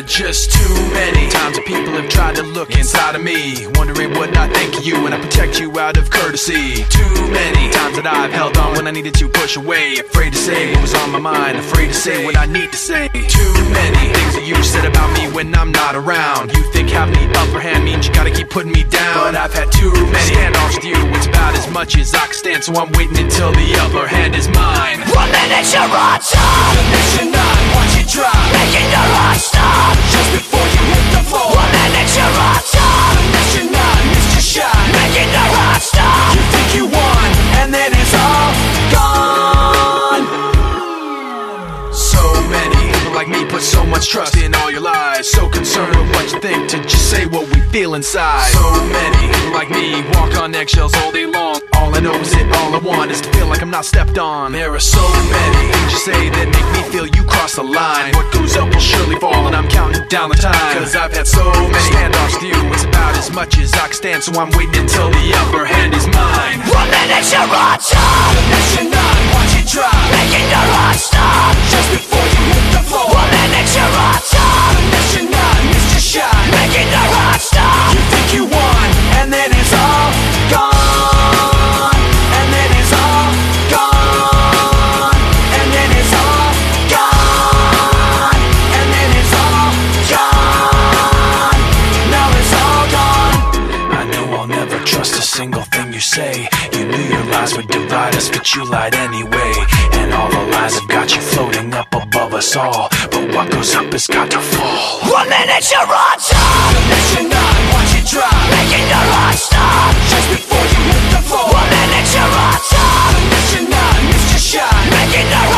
just too many times that people have tried to look inside of me, wondering what I think of you when I protect you out of courtesy. Too many times that I've held on when I needed to push away, afraid to say what was on my mind, afraid to say what I need to say. Too many things that you said about me when I'm not around. You think having the upper hand means you gotta keep putting me down, but I've had too many standoffs with you. It's about as much as I can stand, so I'm waiting until the upper hand is mine. 1 minute you're on top, the next you're not, watch it drop, making your heart stop just before you hit the floor. 1 minute you're on top, the next you're not, missed your shot, making your heart stop. you think you won, and then it's all gone. So many people like me put so much trust in all your lies, so concerned with what you think to just say what we feel inside. So many people like me walk on eggshells all day long. All I know is that all I want is to feel like I'm not stepped on. There are so many things you say that make me feel you cross the line. What goes up will surely fall, and I'm counting down the time, cause I've had so many standoffs with you. It's about as much as I can stand, so I'm waiting until the upper hand is mine. 1 minute you're on top, the next you're not, watch it drop, making your heart stop just before you hit the floor. 1 minute you're on top, the next you're not, missed your shot, making your heart stop. you think you won, and then it's all gone. And then it's all gone. And then it's all gone. And then it's all gone. Now it's all gone. I know I'll never trust a single thing you say. You knew your lies would divide us, but you lied anyway. And all the lies have got you floating up above us all, but what goes up has got to fall. 1 minute you're on top, The next you're not, watch it drop, making your heart stop just before you hit the floor. 1 minute you're on top, The next you're not, missed your shot, making your